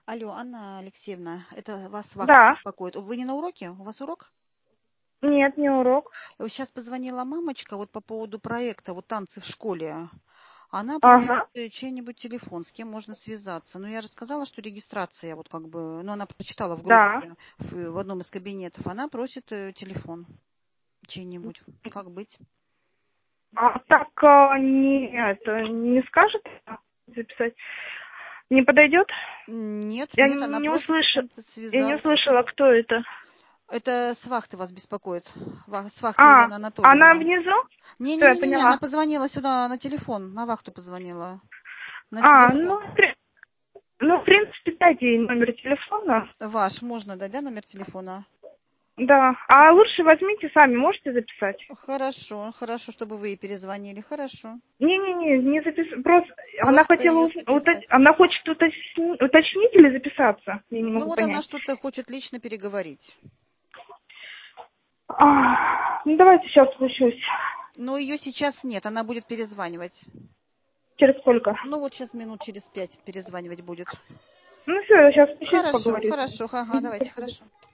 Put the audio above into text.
Алло, Анна Алексеевна, это вас вахта Да. беспокоит. Вы не на уроке? У вас урок? Нет, не урок. Сейчас позвонила мамочка вот по поводу проекта, вот танцы в школе. Она просит Ага. чей-нибудь телефон, с кем можно связаться. Ну, я же сказала, что регистрация, вот как бы, ну, она прочитала в Да. группе, в одном из кабинетов. Она просит телефон чей-нибудь. Как быть? А так не скажет записать? Не подойдет? Нет, Я нет, она не просит с услышала. кем-то Я не связаться. услышала, кто это. Это с вахты вас беспокоит. С вахты А, Елена она Анатольевна. внизу? Все, я Не-не-не-не, она поняла. позвонила сюда на телефон, на вахту позвонила. На А, телефон. в принципе, дайте ей номер телефона. Ваш, можно дать, да, номер телефона? Да. А лучше возьмите сами, можете записать? Хорошо, хорошо, чтобы вы ей перезвонили, хорошо. Не записывать. Просто она Просто хотела ее записать. она хочет уточнить или записаться? Я не Ну могу вот она понять. что-то хочет лично переговорить. Ну давайте сейчас спущусь. Но ее сейчас нет, она будет перезванивать. Через сколько? Ну вот сейчас минут через 5 перезванивать будет. Ну все, я сейчас спущусь, Хорошо, поговорю. хорошо, ага, давайте, хорошо.